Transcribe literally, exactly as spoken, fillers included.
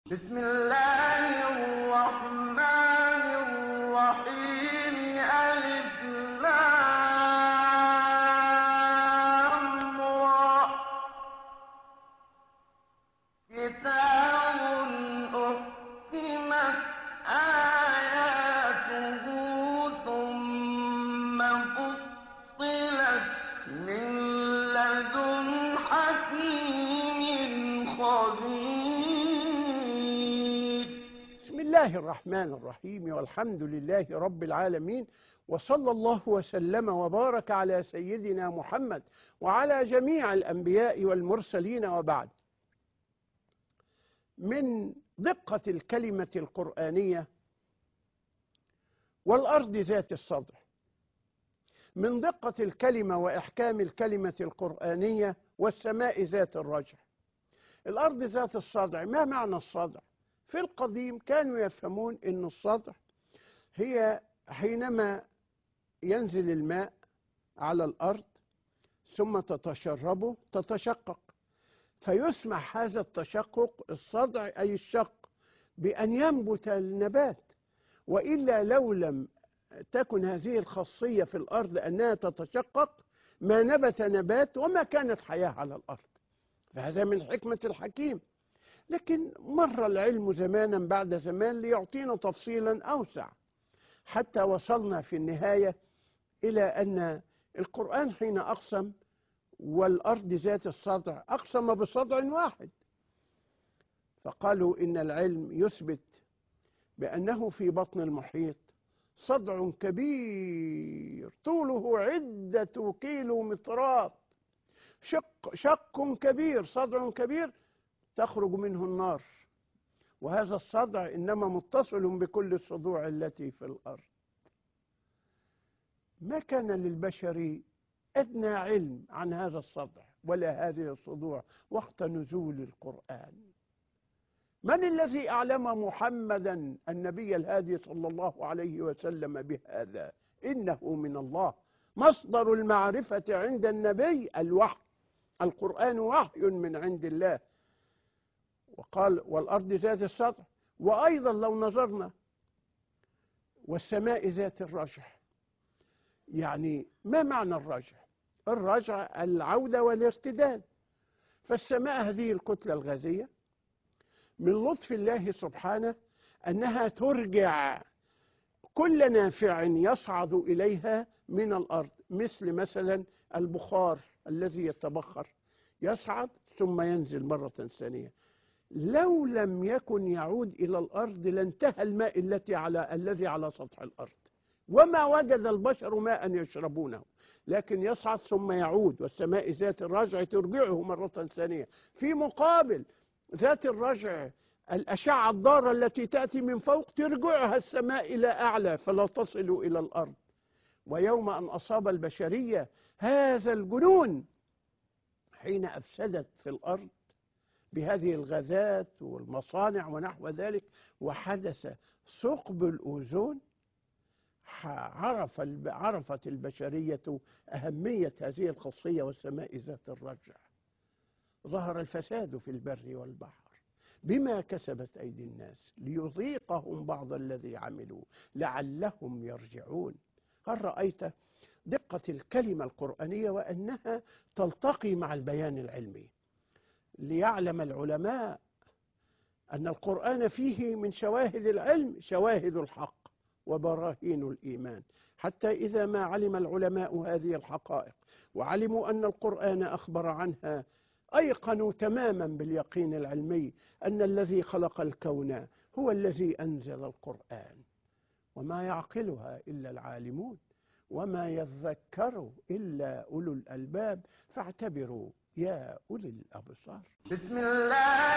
بسم الله الرحمن الرحيم. ألف لام را. كتاب أحكمت آياته ثم فصلت من لدن حكيم خبير. بسم الله الرحمن الرحيم، والحمد لله رب العالمين، وصلى الله وسلم وبارك على سيدنا محمد وعلى جميع الأنبياء والمرسلين، وبعد. من دقة الكلمة القرآنية والأرض ذات الصدع، من دقة الكلمة وإحكام الكلمة القرآنية والسماء ذات الرجع. الأرض ذات الصدع، ما معنى الصدع؟ في القديم كانوا يفهمون أن الصدع هي حينما ينزل الماء على الأرض ثم تتشربه تتشقق، فيسمح هذا التشقق الصدع أي الشق بأن ينبت النبات، وإلا لو لم تكن هذه الخاصية في الأرض أنها تتشقق ما نبت نبات وما كانت حياة على الأرض. فهذا من حكمة الحكيم. لكن مر العلم زمانا بعد زمان ليعطينا تفصيلا أوسع، حتى وصلنا في النهاية إلى أن القرآن حين أقسم والأرض ذات الصدع أقسم بصدع واحد، فقالوا إن العلم يثبت بأنه في بطن المحيط صدع كبير طوله عدة كيلومترات، شق, شق كبير، صدع كبير تخرج منه النار، وهذا الصدع إنما متصل بكل الصدوع التي في الأرض. ما كان للبشر أدنى علم عن هذا الصدع ولا هذه الصدوع وقت نزول القرآن. من الذي أعلم محمدا النبي الهادي صلى الله عليه وسلم بهذا؟ إنه من الله. مصدر المعرفة عند النبي الوحي، القرآن وحي من عند الله. وقال والأرض ذات السطح، وأيضا لو نظرنا والسماء ذات الرجع. يعني ما معنى الرجع؟ الرجع العودة والارتداد. فالسماء هذه الكتلة الغازية من لطف الله سبحانه أنها ترجع كل نافع يصعد إليها من الأرض، مثل مثلا البخار الذي يتبخر يصعد ثم ينزل مرة ثانية. لو لم يكن يعود إلى الأرض لانتهى الماء التي على الذي على سطح الأرض، وما وجد البشر ماء يشربونه، لكن يصعد ثم يعود. والسماء ذات الرجع ترجعه مرة ثانية. في مقابل ذات الرجع الأشعة الضارة التي تأتي من فوق ترجعها السماء إلى أعلى فلا تصل إلى الأرض. ويوم أن أصاب البشرية هذا الجنون حين أفسدت في الأرض بهذه الغازات والمصانع ونحو ذلك وحدث ثقب الأوزون، عرف عرفت البشرية أهمية هذه الخاصية والسماء ذات الرجع. ظهر الفساد في البر والبحر بما كسبت أيدي الناس ليذيقهم بعض الذي عملوا لعلهم يرجعون. هل رأيت دقة الكلمة القرآنية وأنها تلتقي مع البيان العلمي؟ ليعلم العلماء أن القرآن فيه من شواهد العلم شواهد الحق وبراهين الإيمان، حتى إذا ما علم العلماء هذه الحقائق وعلموا أن القرآن أخبر عنها أيقنوا تماما باليقين العلمي أن الذي خلق الكون هو الذي أنزل القرآن، وما يعقلها إلا العالمون وما يذكر إلا أولو الألباب فاعتبروا يا أولي الأبصار. بسم الله